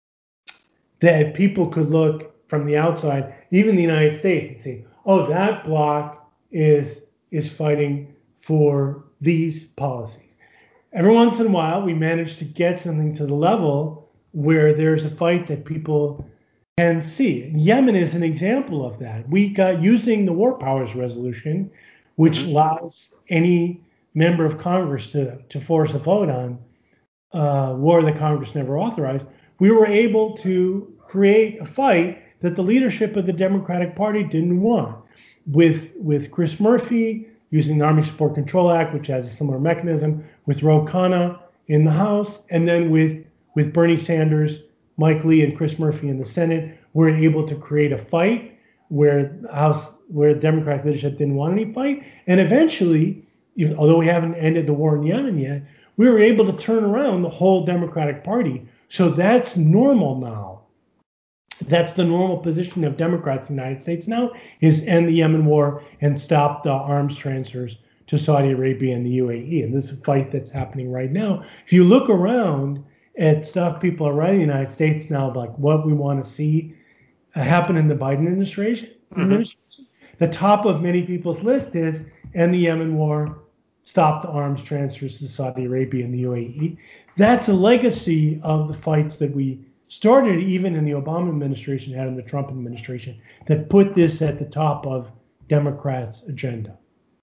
that people could look from the outside, even the United States, and say, oh, that block is is fighting for these policies. Every once in a while, we manage to get something to the level where there's a fight that people can see. Yemen is an example of that. We got using the War Powers Resolution, which mm-hmm. allows any member of Congress to, to force a vote on uh, war that Congress never authorized. We were able to create a fight that the leadership of the Democratic Party didn't want. With, with Chris Murphy using the Army Support Control Act, which has a similar mechanism, with Ro Khanna in the House, and then with, with Bernie Sanders, Mike Lee, and Chris Murphy in the Senate, we're able to create a fight where the House, where the Democratic leadership didn't want any fight. And eventually, even, although we haven't ended the war in Yemen yet, we were able to turn around the whole Democratic Party. So that's normal now. That's the normal position of Democrats in the United States now, is end the Yemen war and stop the arms transfers to Saudi Arabia and the U A E. And this is a fight that's happening right now. If you look around at stuff people are writing in the United States now about like what we want to see happen in the Biden administration, mm-hmm. administration, the top of many people's list is end the Yemen war, stop the arms transfers to Saudi Arabia and the U A E. That's a legacy of the fights that we started even in the Obama administration and in the Trump administration that put this at the top of Democrats' agenda.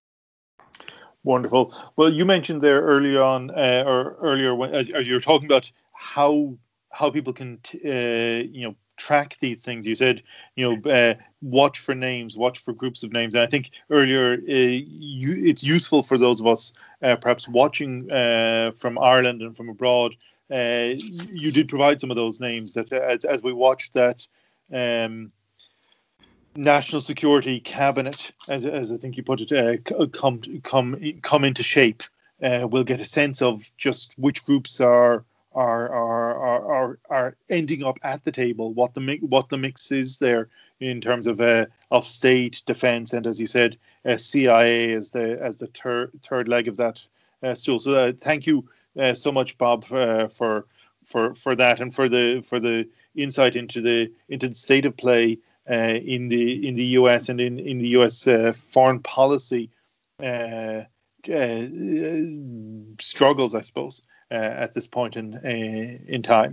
Wonderful. Well, you mentioned there early on, uh, or earlier when, as, as you were talking about how how people can, t- uh, you know, track these things. You said, you know, uh, watch for names, watch for groups of names. And I think earlier, uh, you, it's useful for those of us uh, perhaps watching uh, from Ireland and from abroad. Uh, you did provide some of those names that, uh, as as we watched that um, national security cabinet, as as I think you put it, uh, come come come into shape. Uh, we'll get a sense of just which groups are are are are are, are ending up at the table, what the mi- what the mix is there in terms of uh, of state defense, and as you said, uh, C I A as the as the third third leg of that uh, stool. So uh, thank you. Uh, so much, Bob, uh, for for for that and for the for the insight into the into the state of play uh, in the in the U S and in in the U S uh, foreign policy uh, uh, struggles, I suppose, uh, at this point in uh, in time.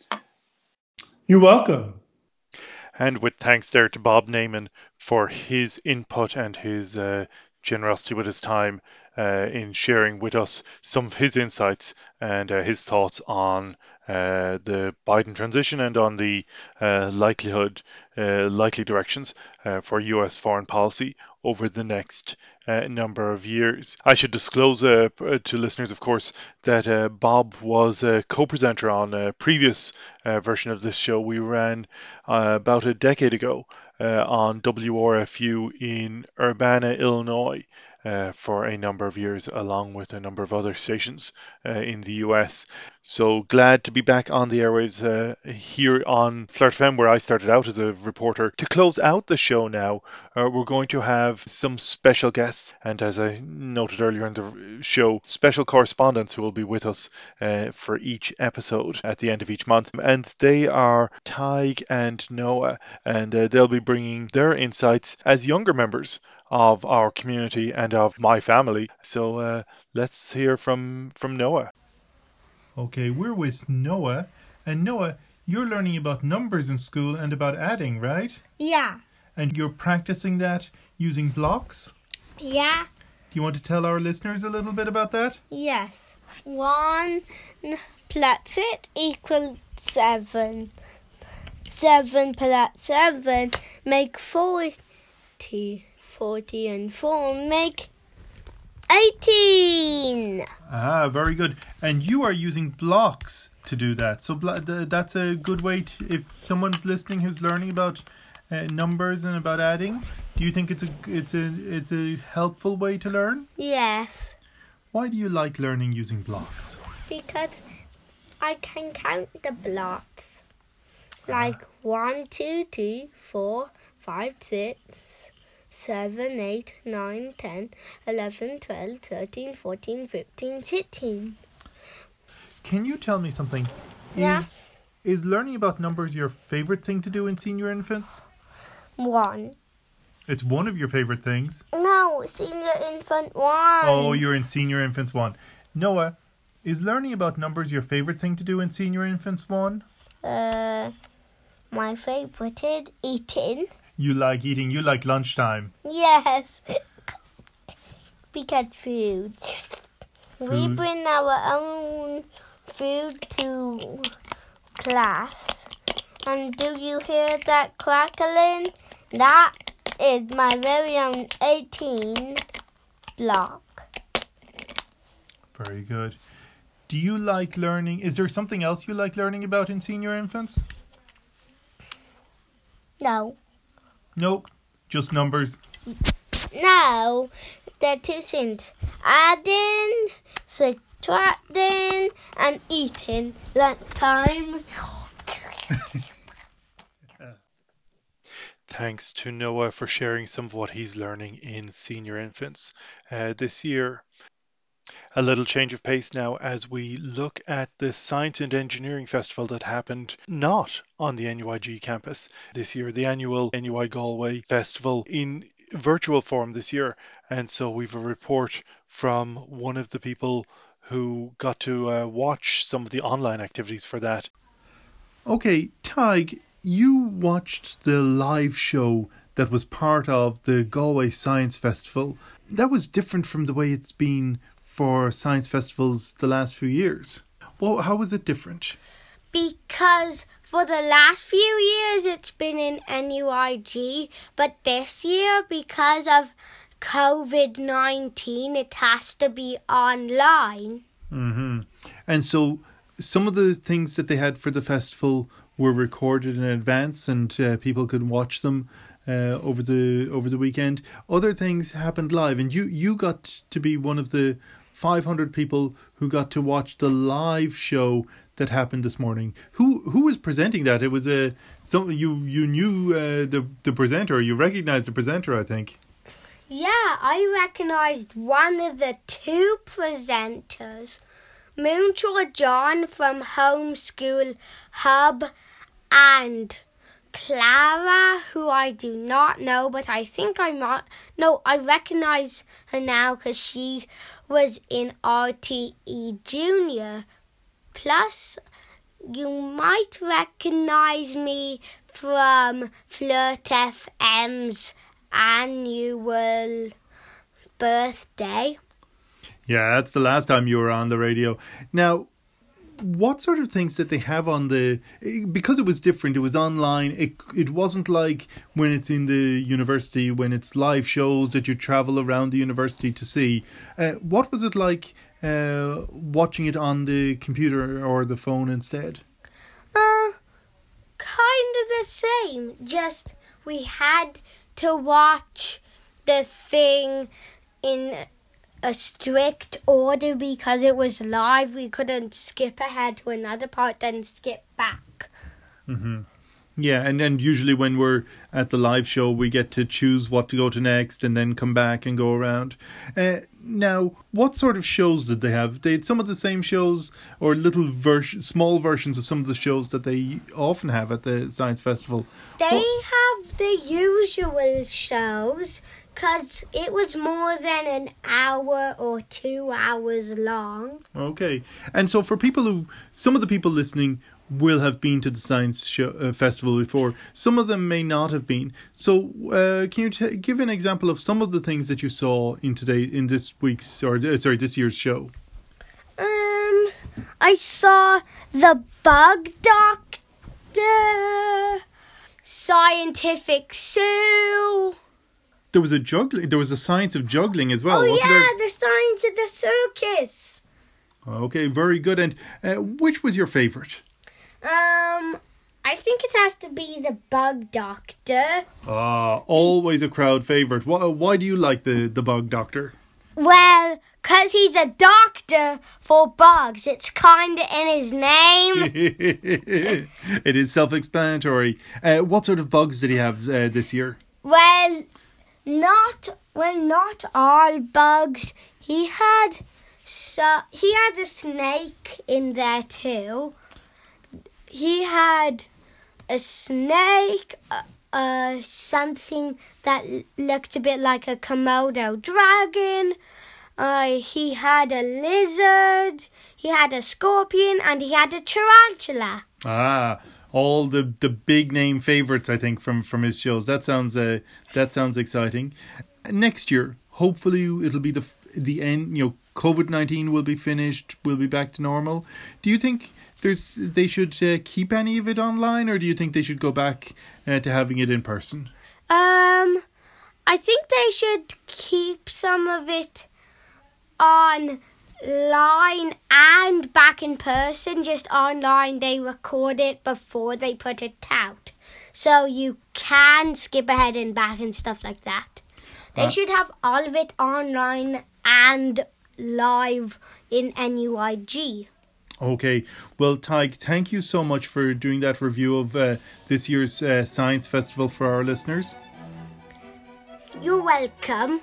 You're welcome. And with thanks there to Bob Naiman for his input and his uh, generosity with his time uh, in sharing with us some of his insights and uh, his thoughts on uh, the Biden transition and on the uh, likelihood, uh, likely directions uh, for U S foreign policy over the next uh, number of years. I should disclose uh, to listeners, of course, that uh, Bob was a co-presenter on a previous uh, version of this show we ran uh, about a decade ago uh, on W R F U in Urbana, Illinois. uh, for a number of years, along with a number of other stations uh, in the U S. So glad to be back on the airwaves uh, here on Flirt F M, where I started out as a reporter. To close out the show now, uh, we're going to have some special guests, and as I noted earlier in the show, special correspondents who will be with us uh, for each episode at the end of each month. And they are Tig and Noah, and uh, they'll be bringing their insights as younger members of our community and of my family. So uh, let's hear from, from Noah. Okay, we're with Noah. And Noah, you're learning about numbers in school and about adding, right? Yeah. And you're practicing that using blocks? Yeah. Do you want to tell our listeners a little bit about that? Yes. One plus it equals seven. Seven plus seven make forty. Forty and four make eighteen. Ah, very good. And you are using blocks to do that. So blo- th- that's a good way to, if someone's listening who's learning about uh, numbers and about adding, do you think it's a it's a it's a helpful way to learn? Yes. Why do you like learning using blocks? Because I can count the blocks. Like ah. one, two, three, four, five, six, seven, eight, nine, ten, eleven, twelve, thirteen, fourteen, fifteen, sixteen. Can you tell me something? Yes. Is, is learning about numbers your favorite thing to do in senior infants? One. It's one of your favorite things? No, senior infant one. Oh, you're in senior infants one. Noah, is learning about numbers your favorite thing to do in senior infants one? Uh, my favorite is eating. You like eating, you like lunchtime. Yes. Because food. food. We bring our own food to class. And do you hear that crackling? That is my very own eighteen block. Very good. Do you like learning? Is there something else you like learning about in senior infants? No. Nope. Just numbers. No. They're two things. Adding, subtracting, and eating. Lunchtime. Thanks to Noah for sharing some of what he's learning in senior infants uh, this year. A little change of pace now as we look at the Science and Engineering Festival that happened not on the N U I G campus this year, the annual N U I Galway Festival in virtual form this year. And so we've a report from one of the people who got to uh, watch some of the online activities for that. Okay, Tig, you watched the live show that was part of the Galway Science Festival. That was different from the way it's been for science festivals the last few years. Well, how was it different? Because for the last few years it's been in N U I G, but this year, because of covid nineteen, it has to be online. Mm-hmm. And so some of the things that they had for the festival were recorded in advance, and uh, people could watch them uh, over the over the weekend. Other things happened live, and you you got to be one of the five hundred people who got to watch the live show that happened this morning. Who who was presenting that? It was a some you you knew uh, the the presenter. You recognized the presenter, I think. Yeah, I recognized one of the two presenters, Moonshore John from Homeschool Hub, and Clara, who I do not know, but I think I might. No, I recognize her now because she was in R T E Junior. Plus, you might recognize me from Flirt F M's annual birthday. Yeah, that's the last time you were on the radio. Now, what sort of things did they have on the, because it was different, it was online, it it wasn't like when it's in the university, when it's live shows that you travel around the university to see. Uh, what was it like uh, watching it on the computer or the phone instead? Uh, kind of the same, just we had to watch the thing in a strict order because it was live. We couldn't skip ahead to another part then skip back. Mm-hmm. Yeah, and then usually when we're at the live show, we get to choose what to go to next and then come back and go around. Uh, now, what sort of shows did they have? They had some of the same shows or little vers- small versions of some of the shows that they often have at the Science Festival. They What? have the usual shows because it was more than an hour or two hours long. Okay. And so for people who, some of the people listening will have been to the Science show, uh, Festival before. Some of them may not have been. So uh, can you t- give an example of some of the things that you saw in today, in this week's, or uh, sorry, this year's show? Um, I saw the Bug Doctor, Scientific Zoo. There was a juggling, there was a science of juggling as well, oh, wasn't yeah, there? the Science of the Circus. Okay, very good. And uh, which was your favourite? Um, I think it has to be the Bug Doctor. Ah, always a crowd favourite. Why, why do you like the, the Bug Doctor? Well, 'cause he's a doctor for bugs. It's kind of in his name. It is self-explanatory. Uh, what sort of bugs did he have uh, this year? Well, not well, not all bugs. He had so he had a snake in there too. He had a snake, uh, uh, something that looked a bit like a Komodo dragon. Uh, he had a lizard, he had a scorpion, and he had a tarantula. Ah, all the, the big name favourites, I think, from, from his shows. That sounds uh, that sounds exciting. Next year, hopefully, it'll be the the end. You know, COVID nineteen will be finished. We'll be back to normal. Do you think there's they should uh, keep any of it online, or do you think they should go back uh, to having it in person? Um, I think they should keep some of it online and back in person. Just online, they record it before they put it out, so you can skip ahead and back and stuff like that. They Uh, should have all of it online and live in N U I G. Okay, well, Tig, thank you so much for doing that review of uh, this year's uh, Science Festival for our listeners. You're welcome.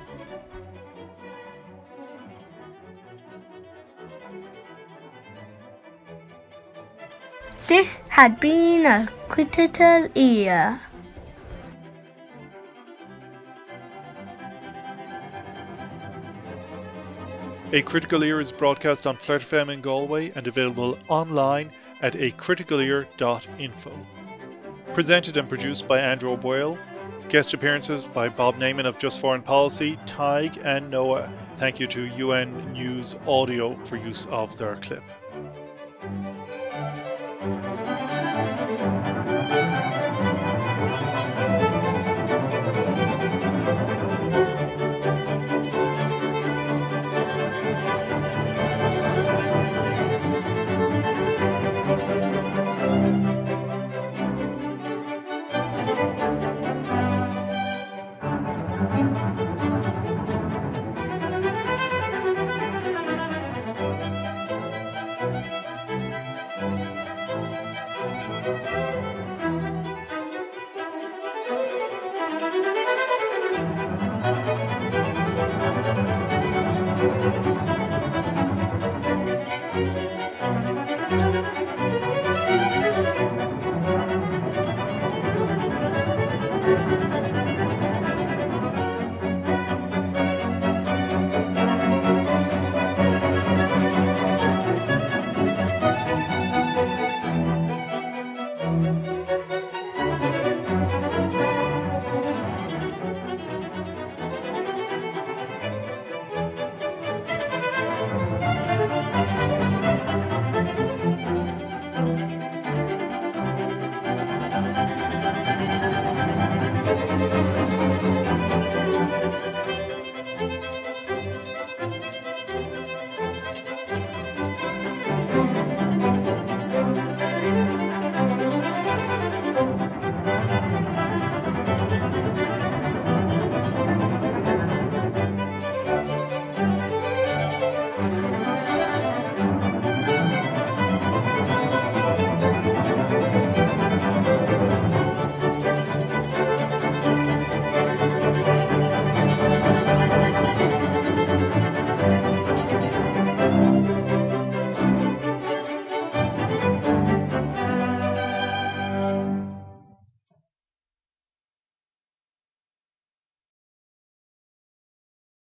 This had been a critical ear. A Critical Ear is broadcast on Flirt F M in Galway and available online at a critical ear dot info. Presented and produced by Andrew O'Boyle. Guest appearances by Bob Naiman of Just Foreign Policy, Tig and Noah. Thank you to U N News Audio for use of their clip.